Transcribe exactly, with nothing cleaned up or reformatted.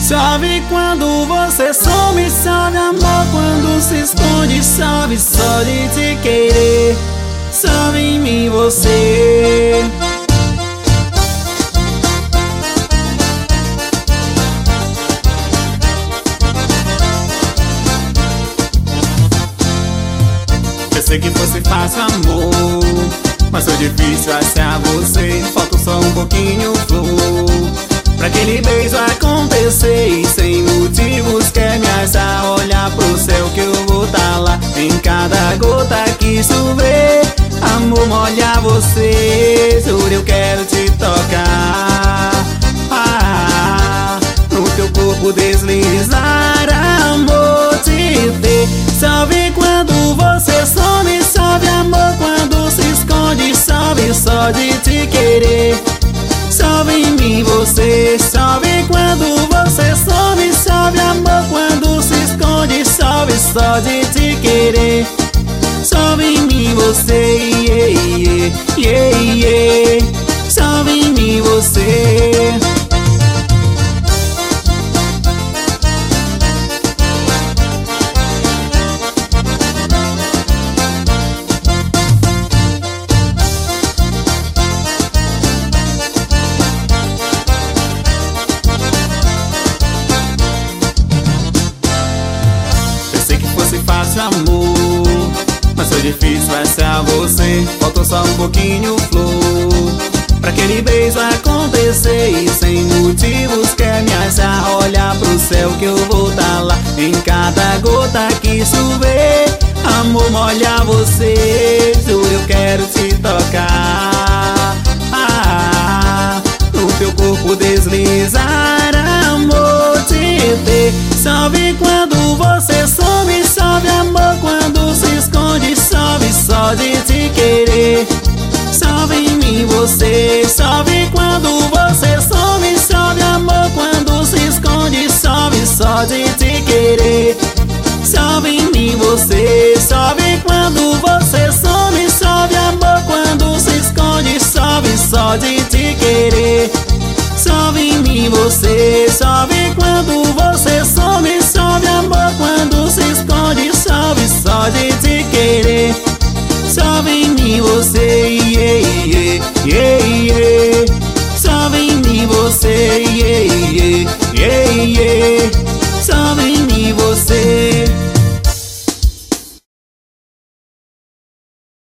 Chove quando você some, chove amor quando se esconde, chove só de te querer, chove em mim você. Pensei que fosse fácil amor, mas foi difícil achar você. Falta só um pouquinho flor pra aquele beijo acontecer. E sem motivos quer me achar, olhar pro céu que eu vou tá lá. Em cada gota que chover, amor molha você. Juro eu quero te tocar, ah, no teu corpo deslizar, amor te ter. Chove quando você some, chove amor quando se esconde, chove só de te querer, chove em mim você. Chove quando você some, chove amor quando se esconde, chove só de te querer, chove em mim você, yeah, yeah, yeah, yeah. Chove em mim você. Fácil amor, mas foi difícil achar você. Faltou só um pouquinho flor pra aquele beijo acontecer. E sem motivos quer me achar, olhar pro céu que eu vou tá lá. Em cada gota que chover, amor molha você. Juro eu quero te tocar, ah, no teu corpo deslizar, amor te ter. Chove quando você some, chove amor quando se esconde, chove só de te querer, chove em mim você. Chove quando você some, chove amor quando se esconde, chove só de te querer, chove em mim você. Chove quando você some, chove amor quando se esconde, chove só de te querer, chove em mim você. Chove